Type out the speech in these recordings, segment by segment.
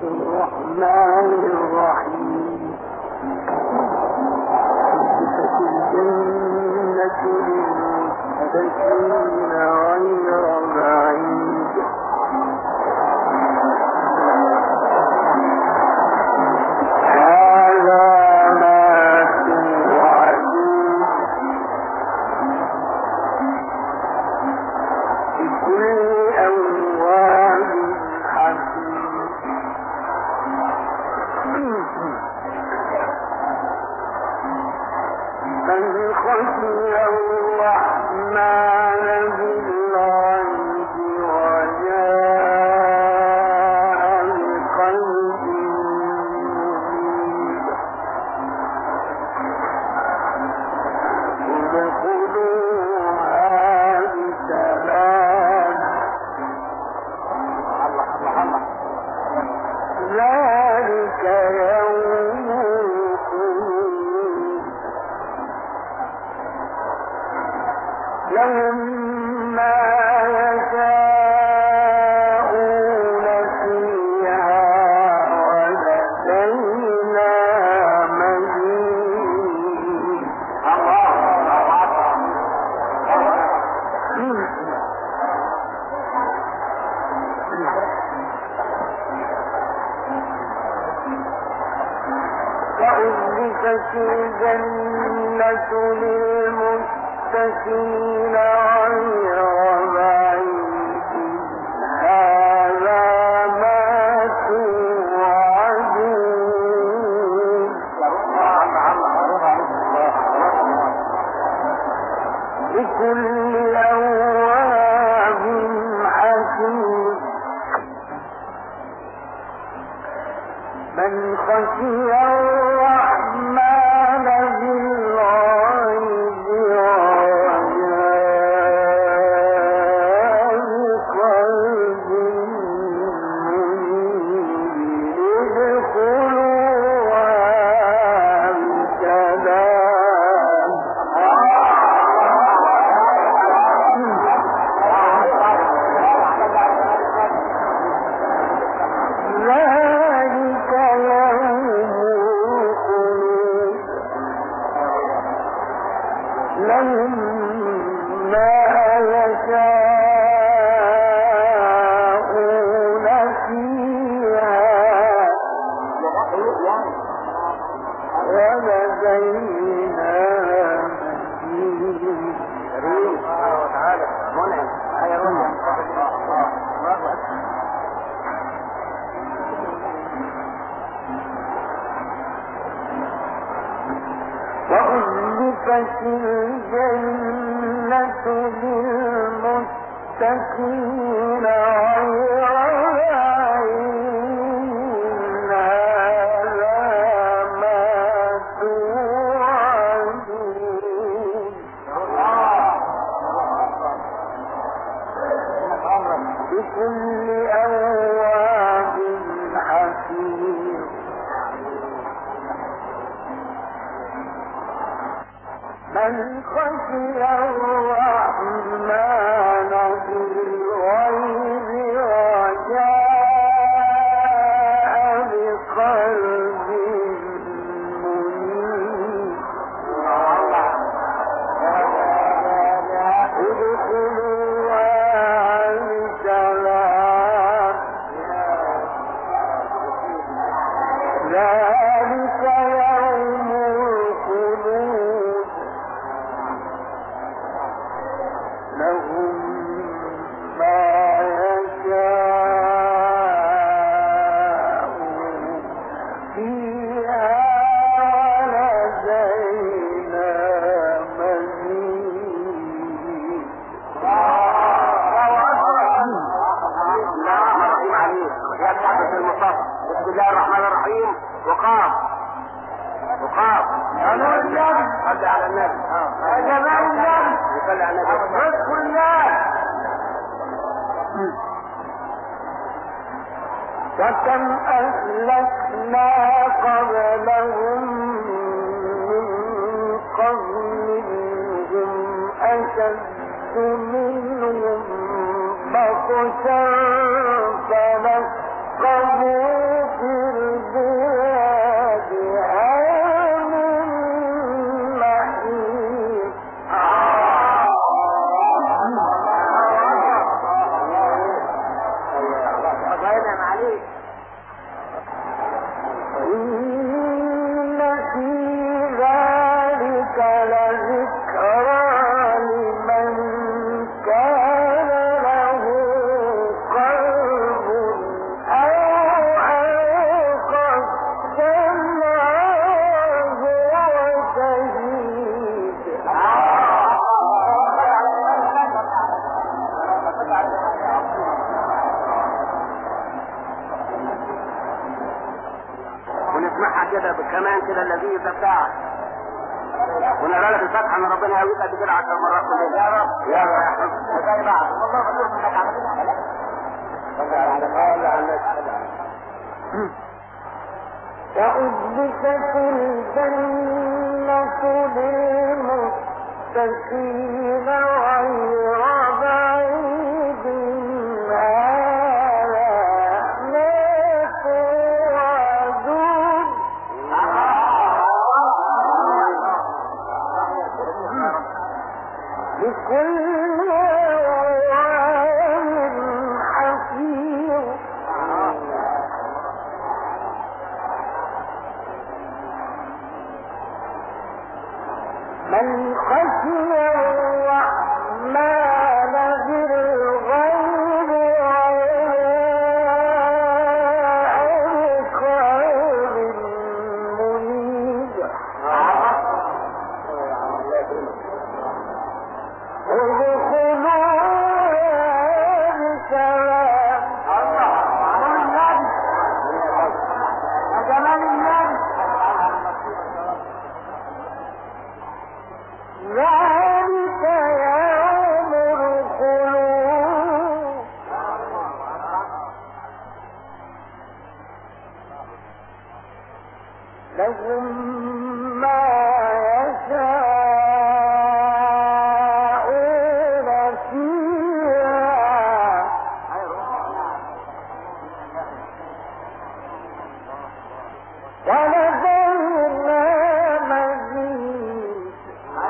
الرحمن الرحيم الجنة للمتقين غير بعيد هذا ما توعدون بكل أواب من خشي الرحمن بالغيب وجاء بقلب منيب ادخلوها بسلام ذلك يوم الخلود لهم ما يشاءون فيها ولدينا مزيد وأزلفت الجنة للمتقين غير بعيد هذا ما توعدون لكل أواب حكيم من خشي الرحمن بالغيب وجاء بقلب منيب ادخلوها بسلام ذلك يوم الخلود لهم ما يشاءون فيها ولدينا مزيد وأزلفت الجنة للمتقين غير بعيد هذا ما توعدون بكل أواب حكيم من خشي الرحمن بالغيب وجاء بقلب منيب ادخلوها بسلام ذلك يوم الخلود لهم ما يشاءون فيها ولدينا مزيد بسم الله الرحمن الرحيم وقاف على النبي صلي على النبي يا جماعة النبي صلي على النبي رزق الله وكم أهلكنا قبلهم من قرن هم أشد منهم بطشا فنقبوا عليك. إن في ذلك لذكرى لمن كان له قلب أو ألقى السمع وهو شهيد. ونسمعها كده كمان كده اللذيذ بتاعك، ونقرا لك الفتحه ان ربنا يهويك قد كده 10 مرات كل يوم. يا رب يا رب زي بعض. والله غير منك عملنا وأزلفت الجنة للمتقين غير بعيد هذا ما توعدون. لكل أوان حفيظ. من خشي الرحمن بالغيب وجاء بقلب منيب ادخلوها بسلام. جمال النبي. ذلك يوم الخلود. لهم ما يشاءون فيها ولدينا مزيد.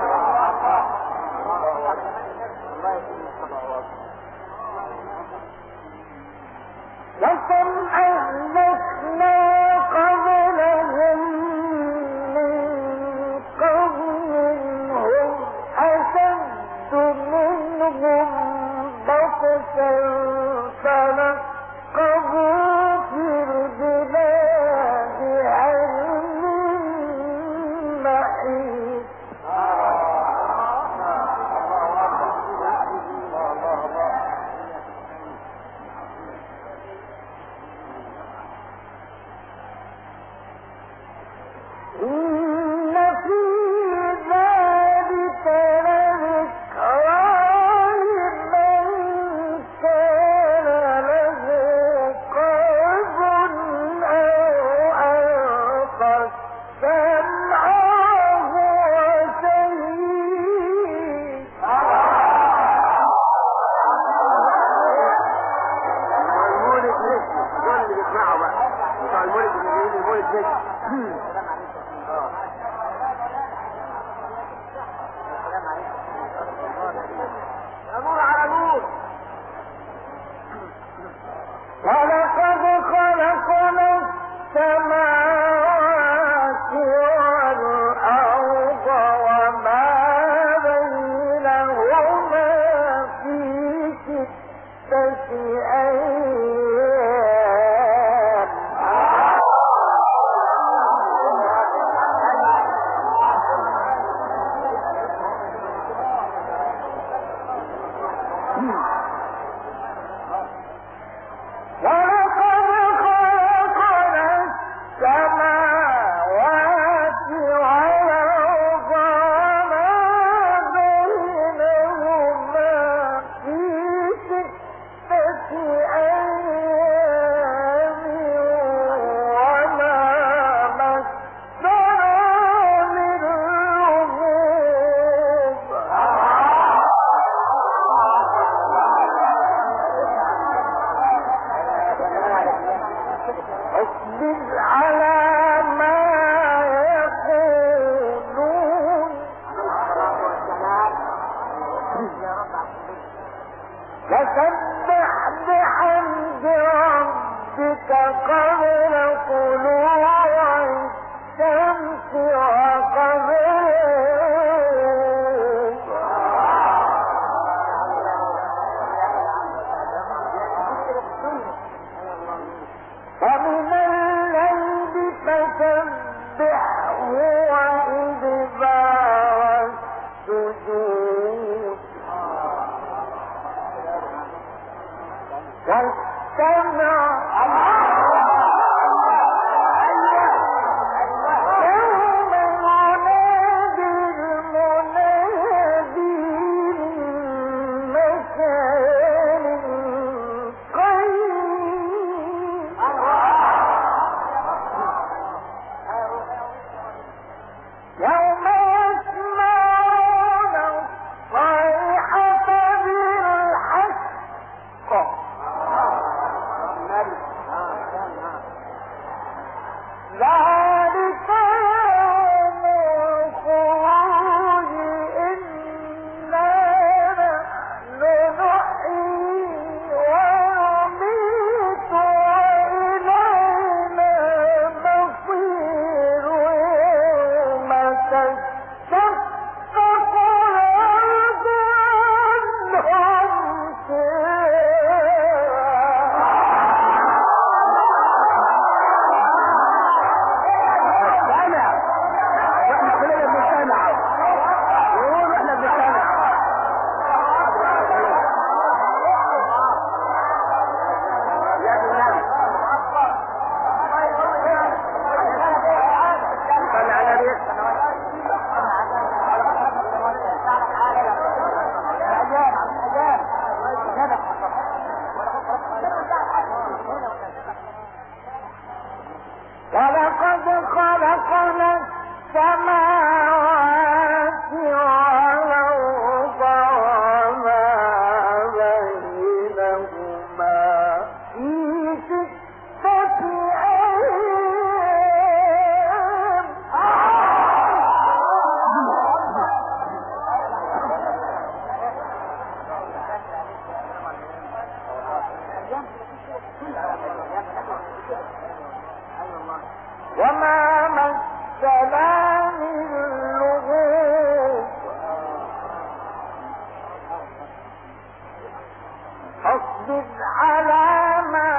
وكم أهلكنا قبلهم من قرن هم أشد منهم بطشا فنقبوا في البلاد هل من محيص. إن في ذلك لذكرى لمن كان له قلب أو ألقى السمع وهو شهيد. المولد نجم، دول اللي بيسمعوا بقى بتوع المولد اللي بيقولوا المولد نجم. نور على نور. ولقد خلقنا السماوات والأرض وما بينهما في 6 أيام. ولقد خلقنا السماوات والأرض وما بينهما في 6 أيام وما مسنا من لغوب. اصبر على ما يقولون وسبح بحمد ربك قبل طلوع الشمس وقبل ومن الليل فسبحه وإدبار السجود واستمع يوم ينادي المنادي من مكان قريب يوم يسمعون الصيحة بالحق ذلك يوم الخروج إنا نحن نحيي ونميت وإلينا المصير يوم تشقق الأرض عنهم ولقد خلقنا السماوات والأرض وما بينهما في 6 أيام وما مسنا من لغوب فاصبر على ما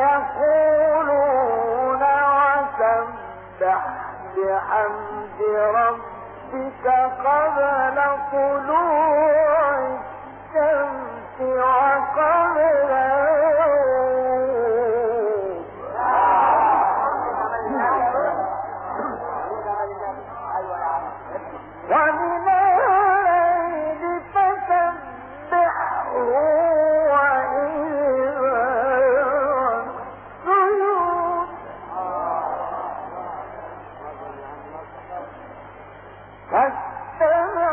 يقولون وسبح بحمد ربك قبل طلوع الشمس وقبل ومن الليل فسبحه وإدبار السجود واستمع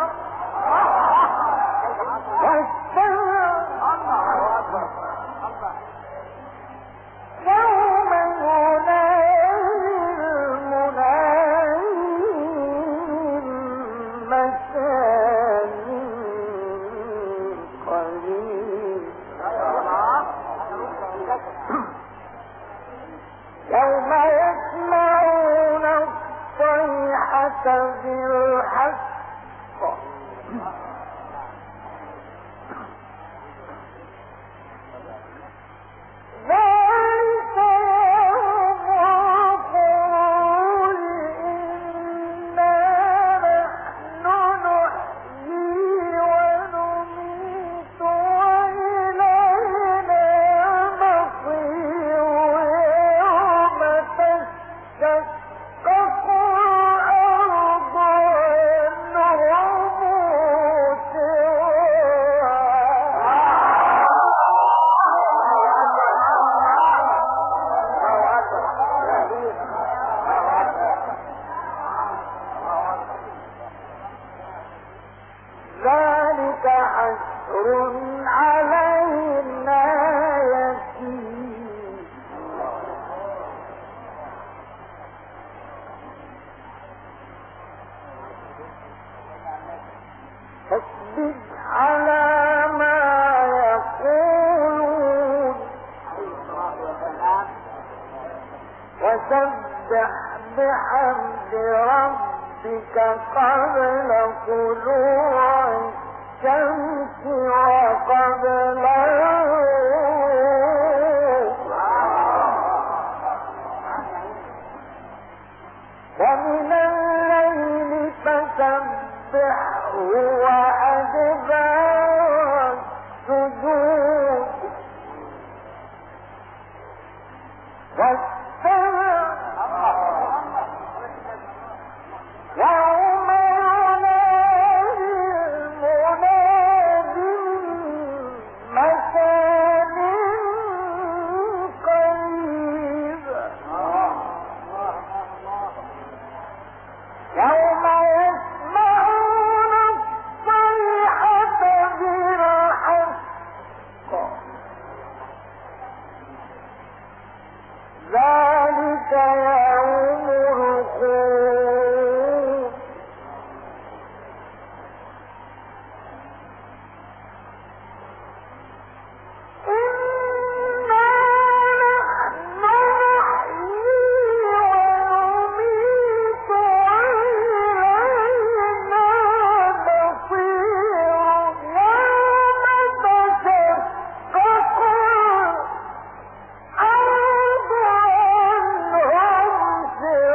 يوم ينادي المنادي من مكان قريب يوم يسمعون الصيحة بالحق ذلك يوم الخروج إنا نحن نحيي ونميت وإلينا المصير يوم تشقق الأرض عنهم وسبح بحمد ربك قبل طلوع الشمس وقبل ومن الليل فسبحه وأدبار السجود يوم ينادي المنادي مكان قريب يوم يسمعون الصيحة بالحق ذلك يوم الخروج إنا نحن نحيي ونميت وإلينا المصير يوم تشقق الأرض عنهم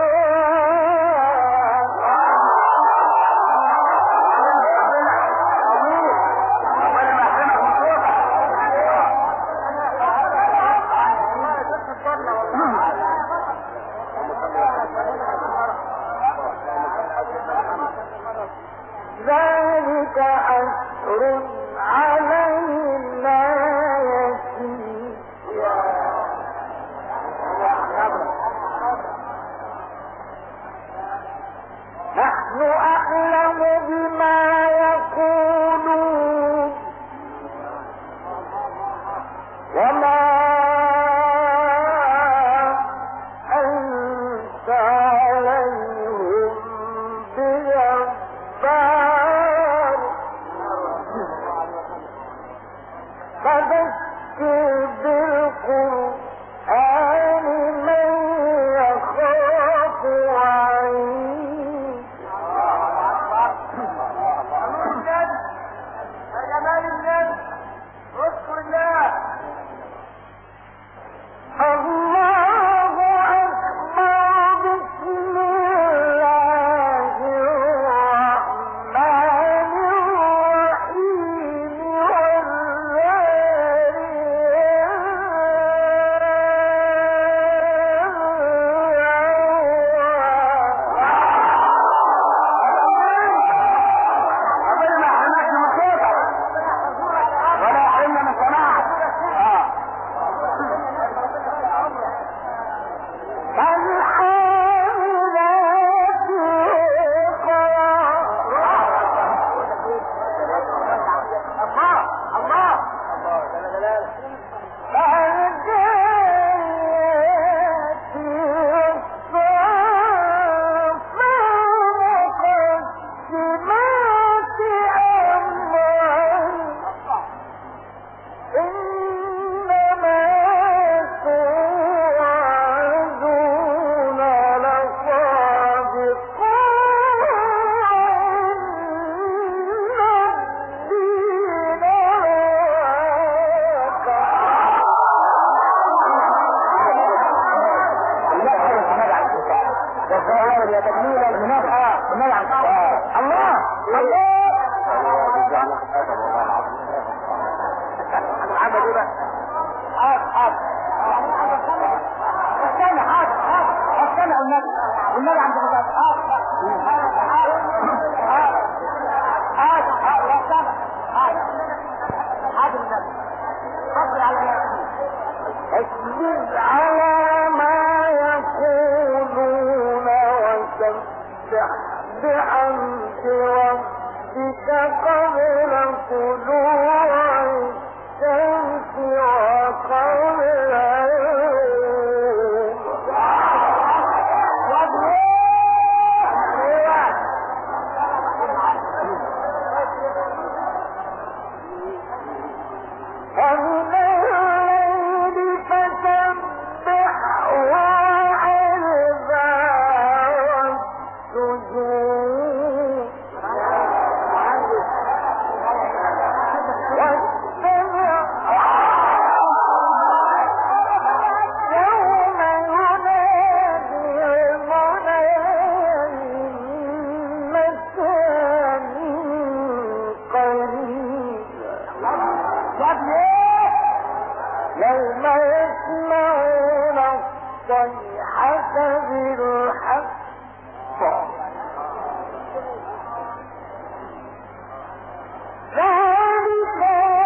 ذلك حشر علينا يسير نحن أعلم بما يقولون وما أنت عليهم بجبار فذكر بالقرآن من يخاف وعيد يا جمال النبي اذكر الله الله أكبر بسم الله الرحمن الرحيم ولا حلم من سماعك فالحاملات وقرا الله فالجاريات يسرا فالمقسمات أمرا إنما توعدون لصادق إن الدين لواقع يا تكميل المنافع الله عمل ايه بقى؟ استنى استنى والنبي عند الباب اصبر على ما يقولون وسبح بحمد ربك قبل طلوع الشمس وقبل ومن الليل فسبح بحسب الحق ذلك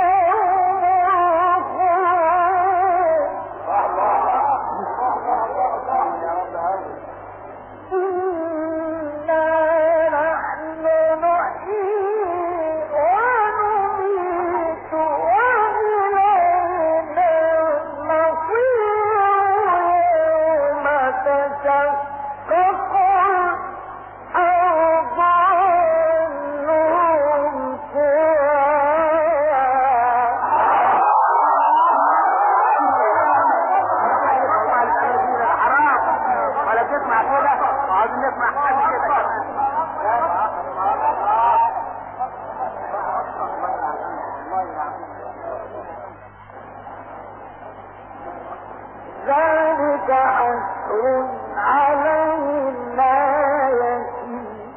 ذلك حسر علينا يسير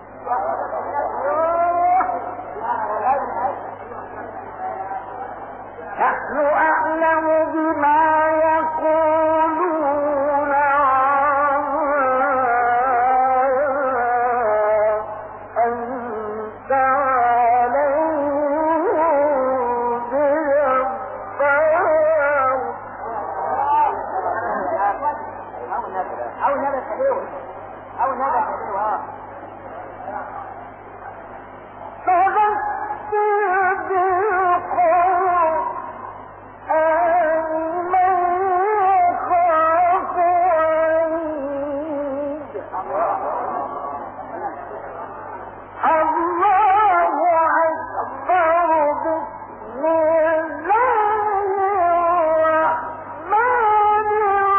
نحن أعلم بما يقولون أنت عليهم بجبار او نبت عليهم فذكر بالقرآن من يخاف وعيد الله أكبر بسم الله الرحمن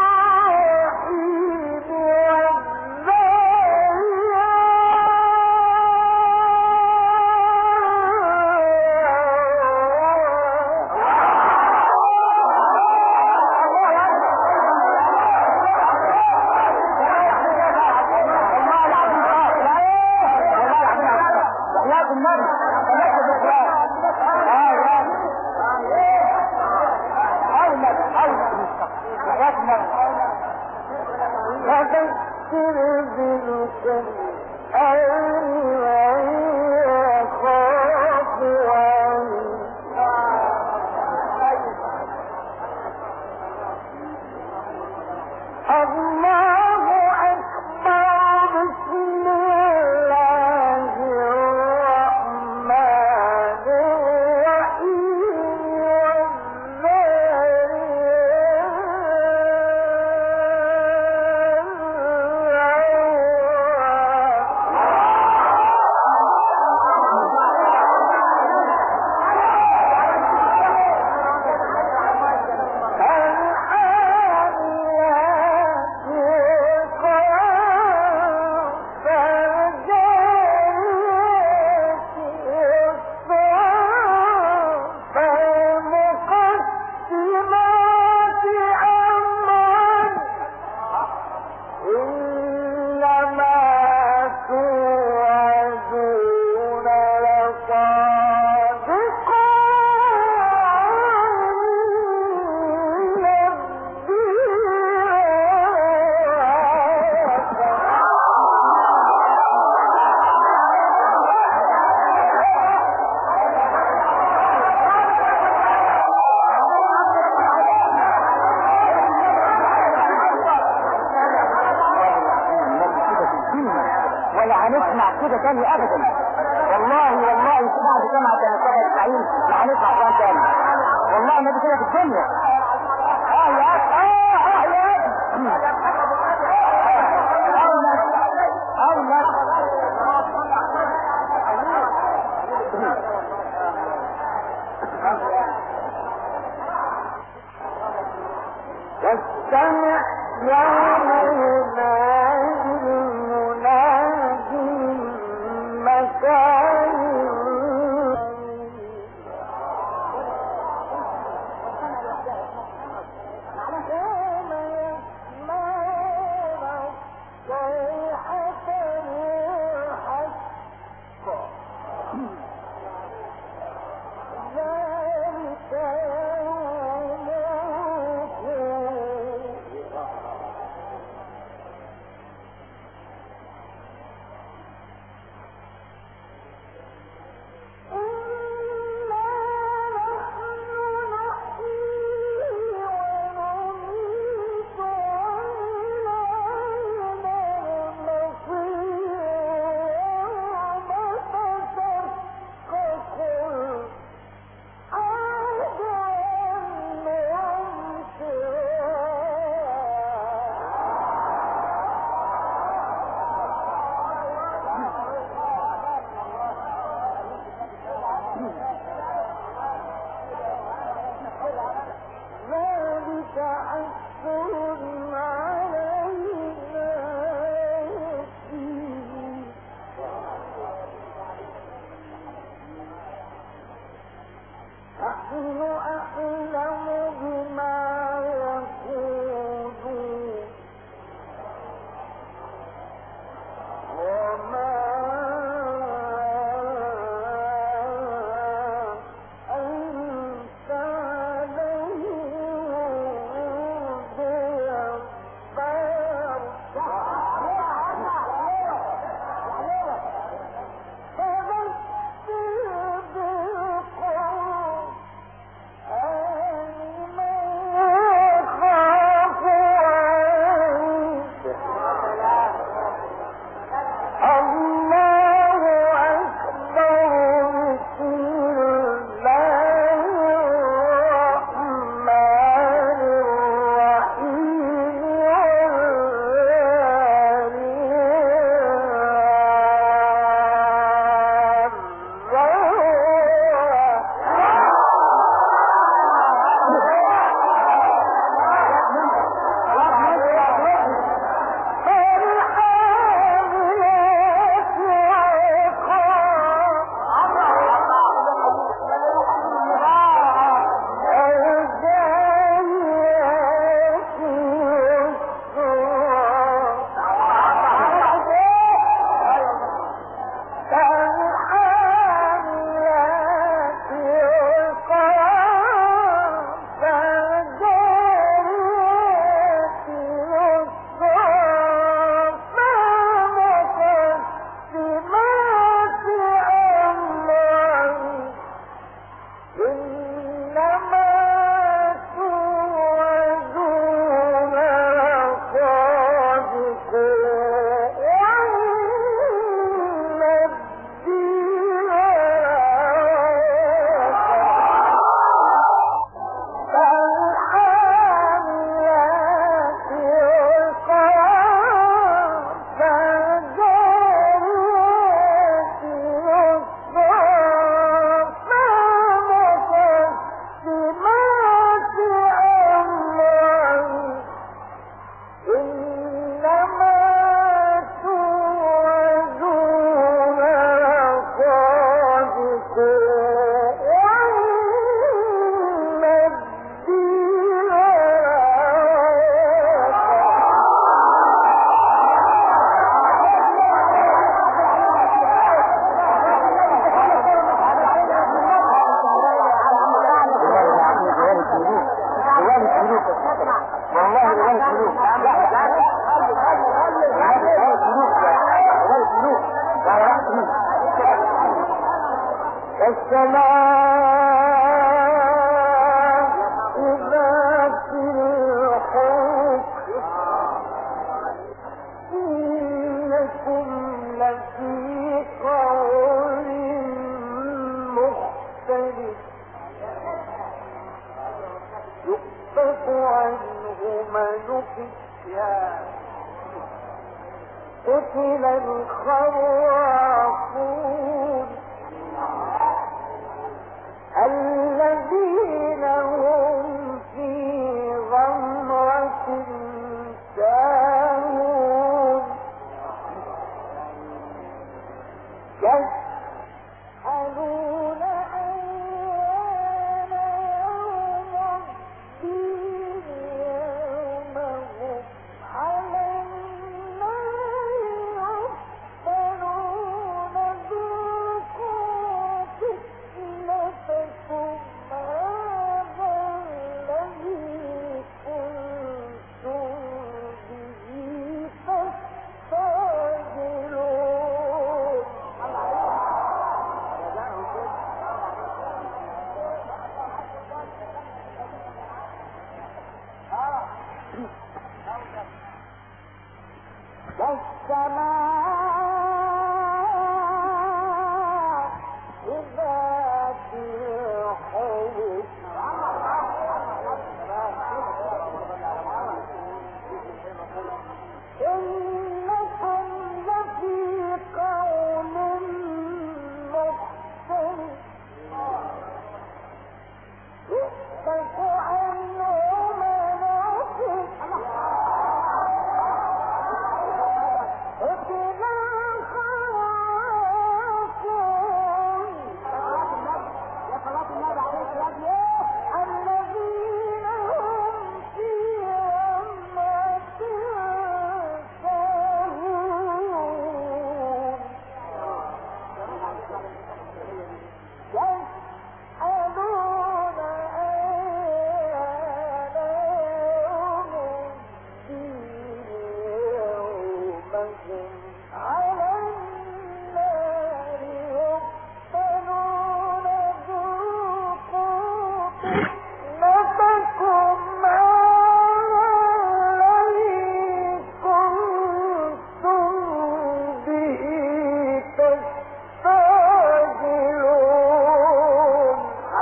الرحيم فذكر بالقرآن من يخاف وعيد الله أكبر بسم الله الرحمن الرحيم هنسمع كده تاني ابدا. والله بعد سمع سنة 97 ما هنسمع كلام تاني. والله ما دي كده في الدنيا. واستمع يوم ينادي المنادي مكان قتل الخرافون الذين هم في غمرة ساهون يسألون أيان يوم الدين يوم هم على النار يفتنون ذوقوا فتنتكم هذا الذي كنتم به تستعجلون. والسماء ذات الحبك إنكم لفي قول مختلف يؤفك عنه منافق قتل الخرافون الذين هم في غمرة ساهون يسألون أيان يوم الدين يوم هم على النار يفتنون ذوقوا فتنتكم هذا الذي كنتم به تستعجلون.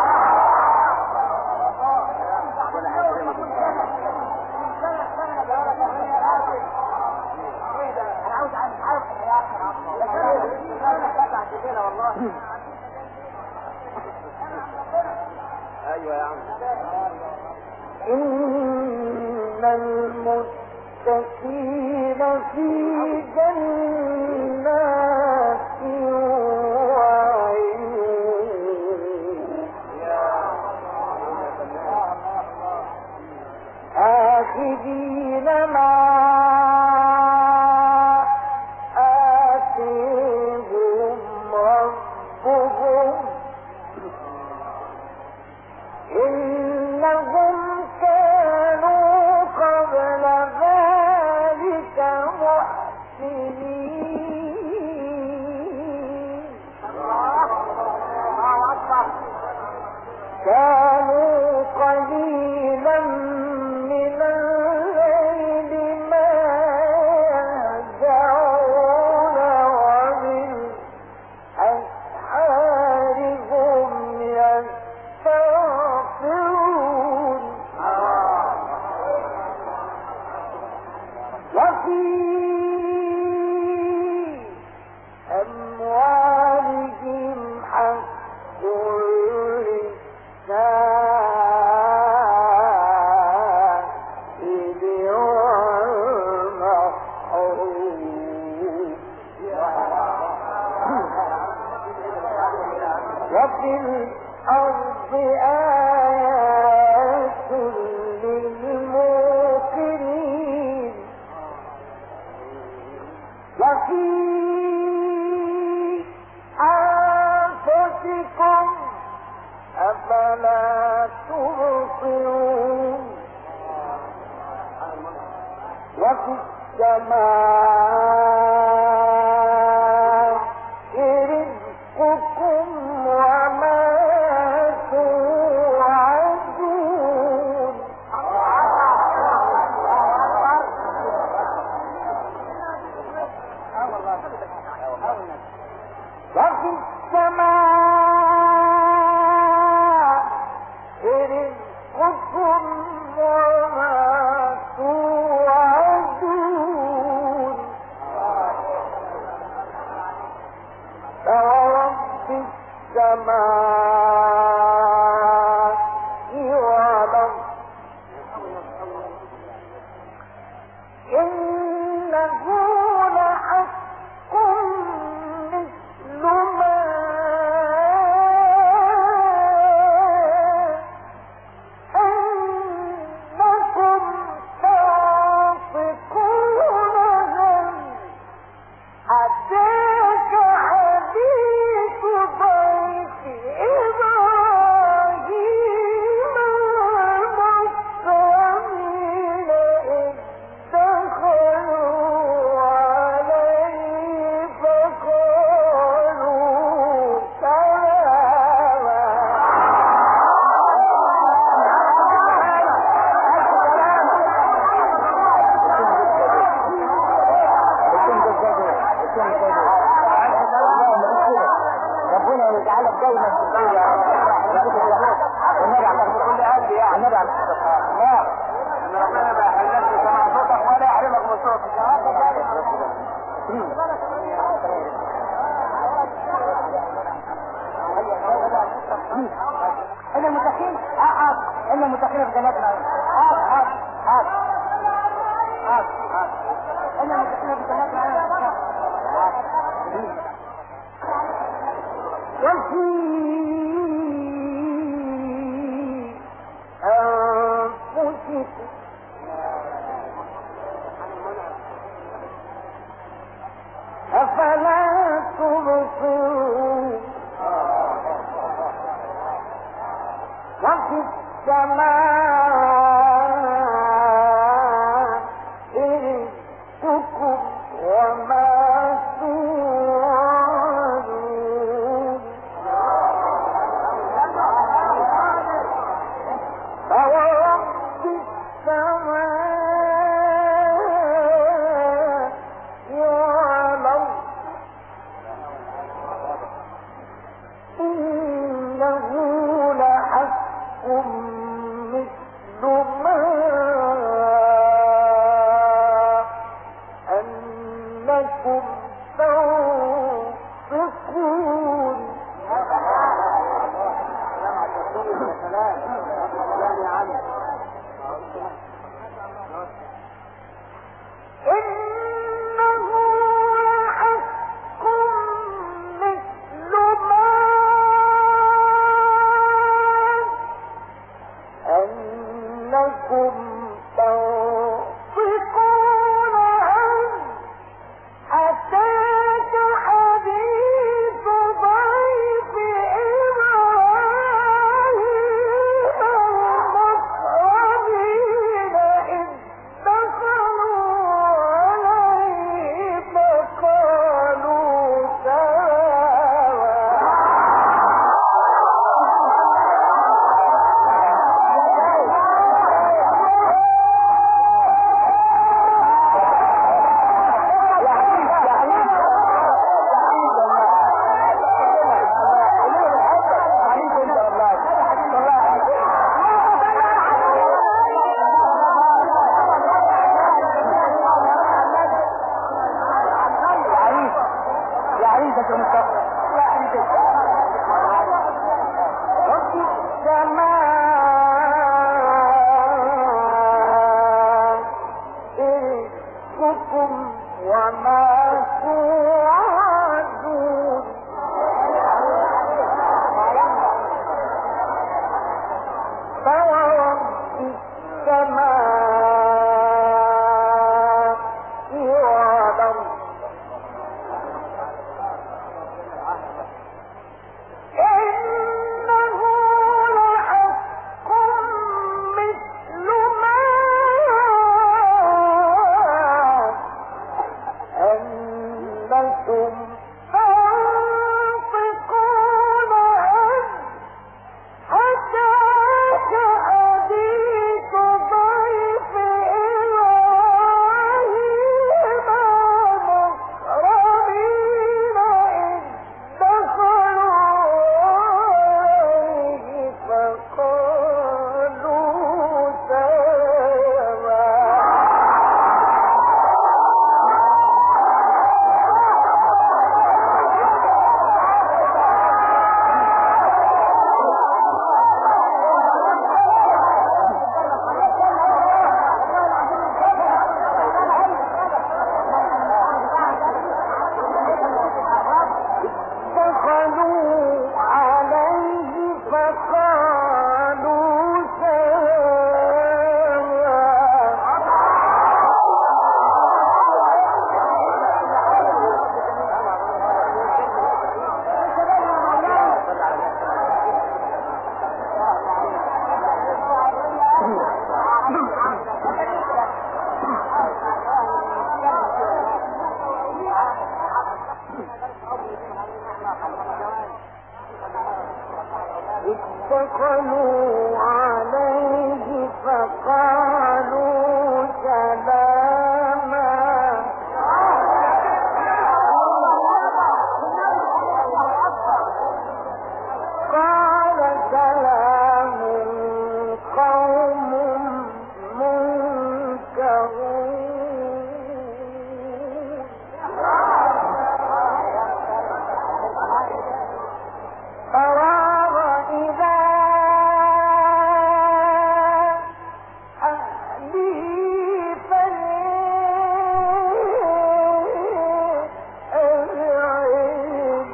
ايوه يا عم. إن المتقين في جنات وعيون آخذين ما آتيهم ربهم إنهم كانوا قبل ذلك محسنين كانوا قليلا من الليل ما وفي الأرض آيات للموقنين وفي أنفسكم أفلا تبصرون وفي السماء رزقكم وما توعدون وفي السماء رزقكم وما توعدون فورب السماء والأرض إنه لحق مثل ما أنكم تنطقون أتاك حديث ضيف إبراهيم المكرمين إذ دخلوا عليه فقالوا سلاما ربنا يجعلك دايما في الدنيا والنبي على كل قلبي يعني النبي على لا ان ربنا ما يحرمكش سماع صوتك ولا يحرمك من صوتك ان المتقين ان المتقين في جناتنا ان المتقين في جناتنا وفي أنفسكم أفلا تبصرون وفي السماء رزقكم وما توعدون فورب السماء والأرض إنه لحق مثل ما أنكم تنطقون إنه لحق مثل ما أنكم تنطقون أتاك حديث ضيف إبراهيم المكرمين إذ دخلوا عليه فقالوا سلاما وفي السماء رزقكم وما توعدون دخلوا عليه فقالوا سلاما قال سلام قوم منكرون فراغ إلى أهله فليعد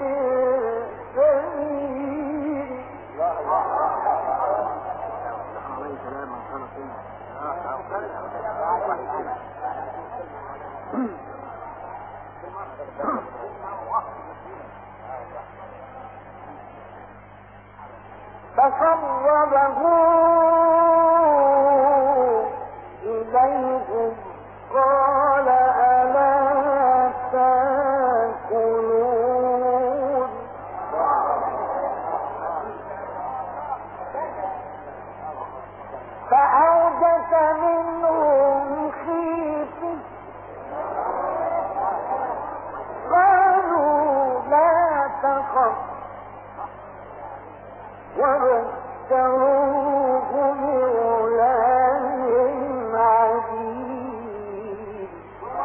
السبيل فقربه إليهم قال ألا تأكلون فأوجس منهم خيفة قالوا لا تخف وبشروه بغلام عليم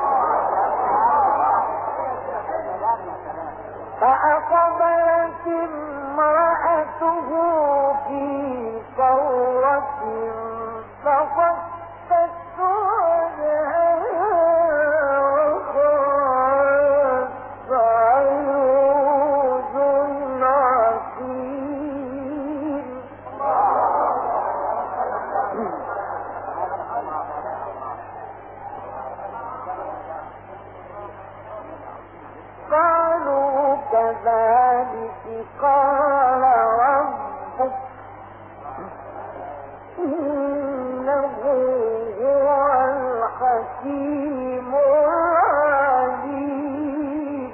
فأقبلت امرأته في صورة فصدت وجهها وقالت عجوز عقيم قالوا كذلك قال ربك إنه هو الحكيم العليم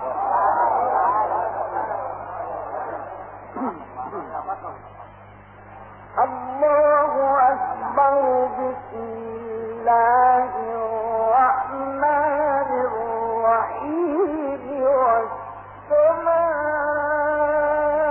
الله أكبر بسم الله الرحمن الرحيم والسماء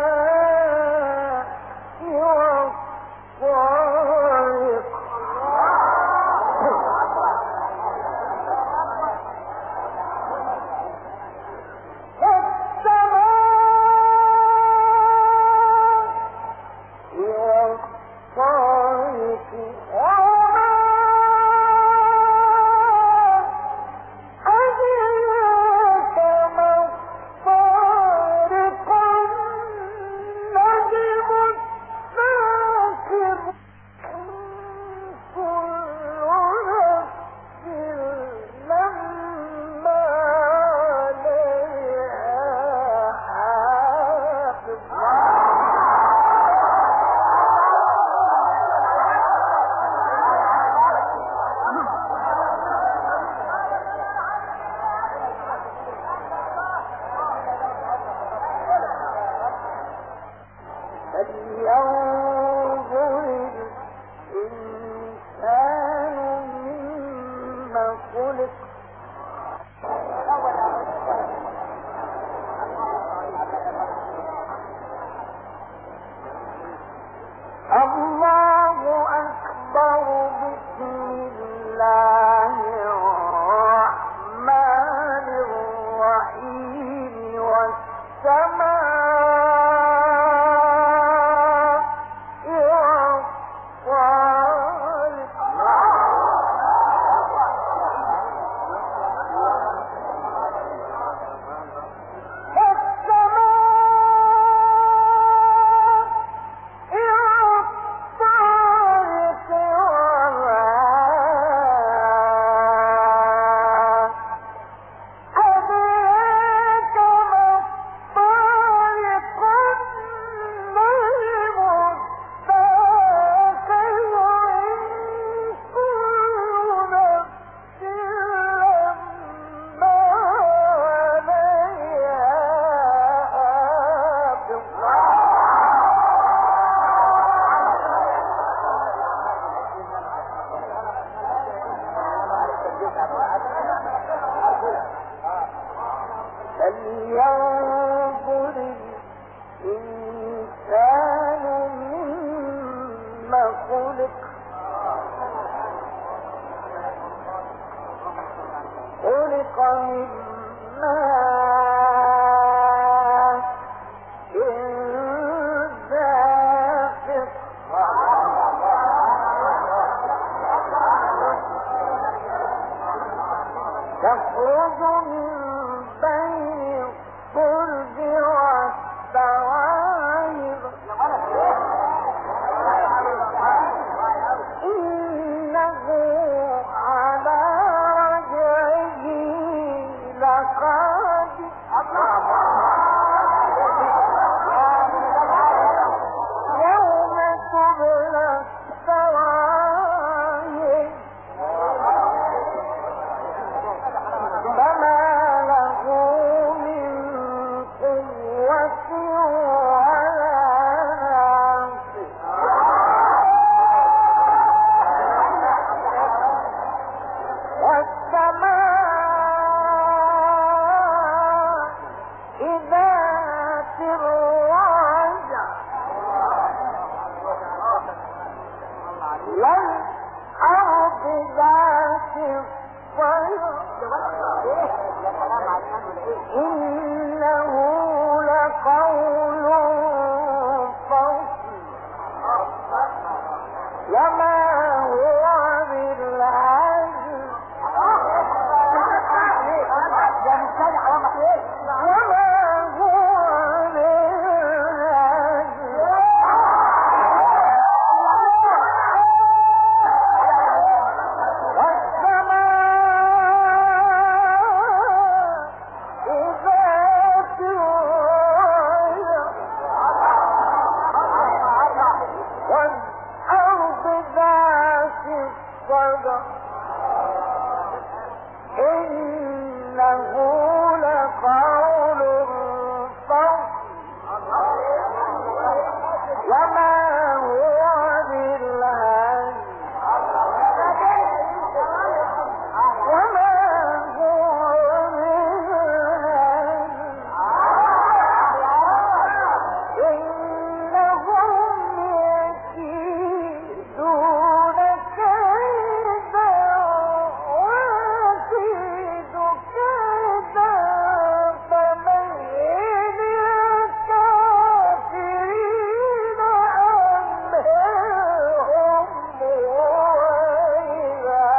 فلينظر الإنسان مما خلق خلق من ماء دافق تخرج من بين الصلب والترائب إنه على رجعه لقادر يوم تبلى السرائر فما له من قوة ولا ناصر والسماء ذات الرجع والأرض ذات إنه لقول فصل وما هو بالعزل وما هو إنه لقول فصل وما هو بالهزل وما هو بالهزل إنهم يكيدون كيدا ويكيد كيدا فمهل الكافرين أمهلهم رويدا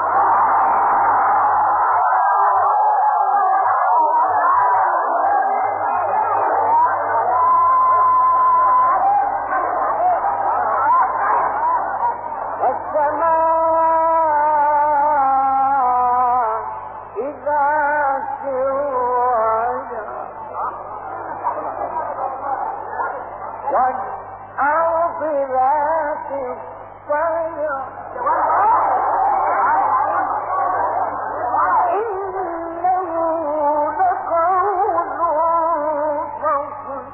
والسماء ذات الرجع والأرض ذات الصدع إنه لقول فصل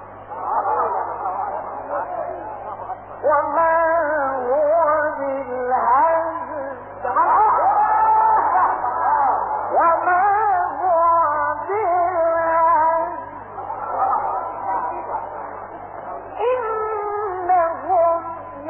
وما هو بالهزل وما هو بالهزل إنهم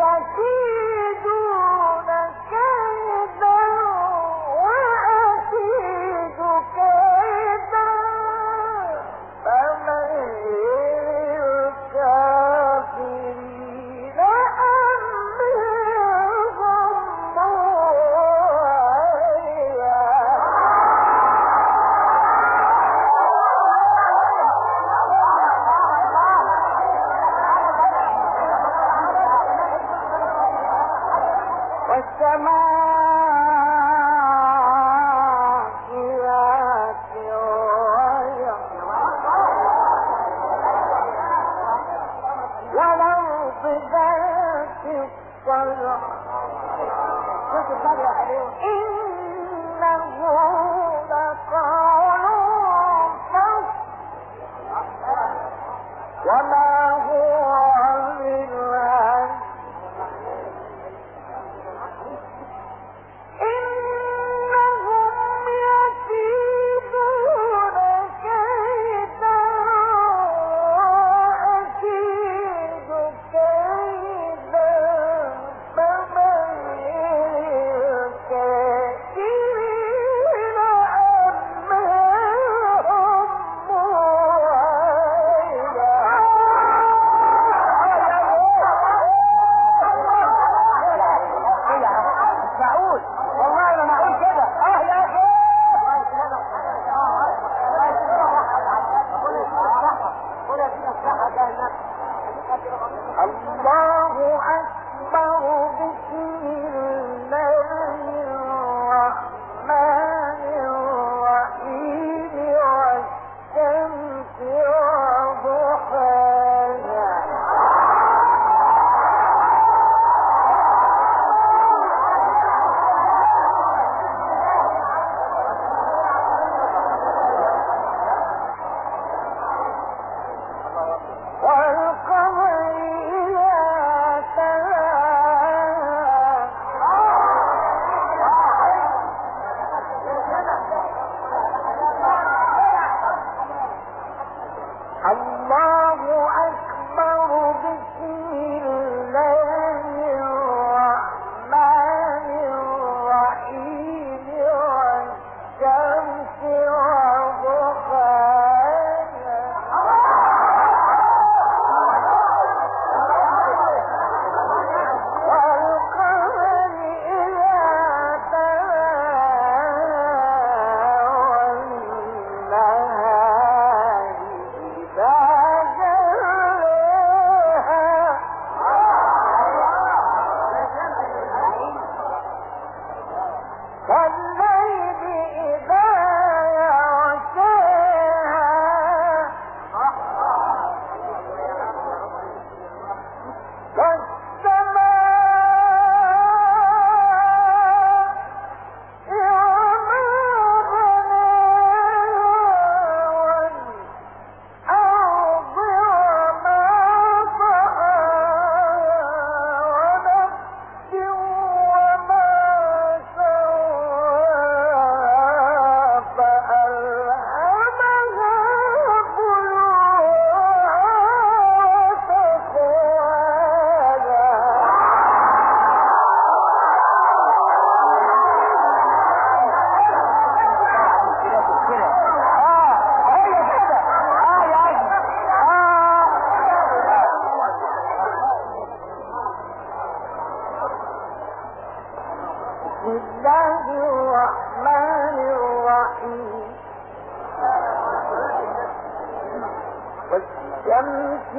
والشمس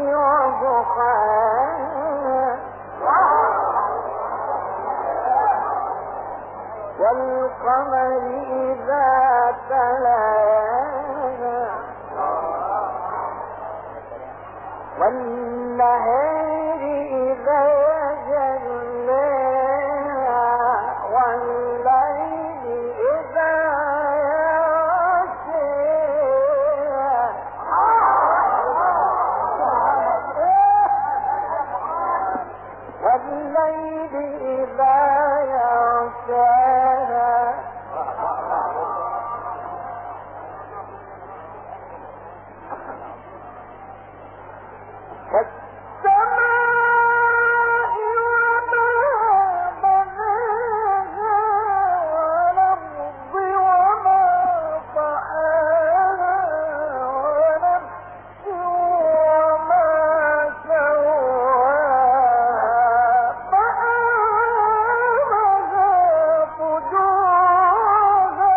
وضحاها والقمر إذا تلاها والنهار إذا جلاها والليل إذا يغشاها والليل إذا يغشاها والسماء وما بناها والأرض وما طحاها ونفس وما سواها فألهمها فجورها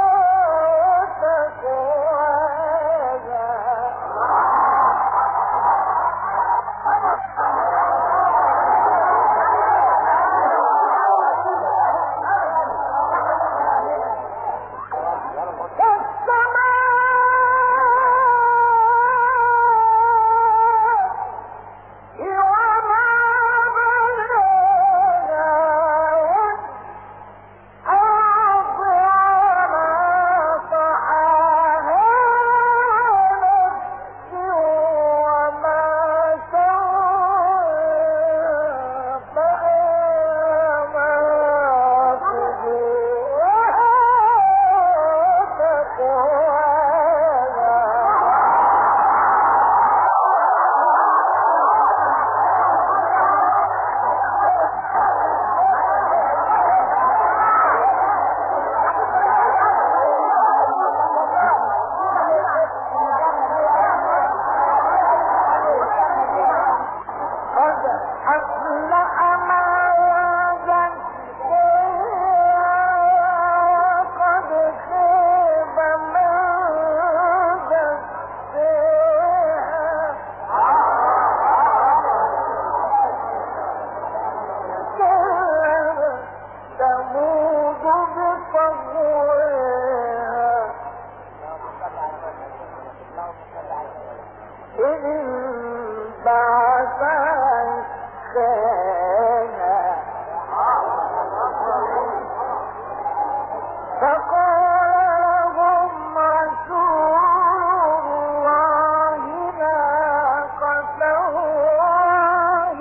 فقال لهم رسول الله ناقة الله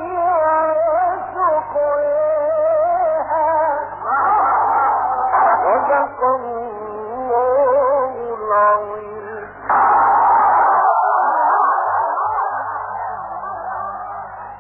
وسقياها صدق الله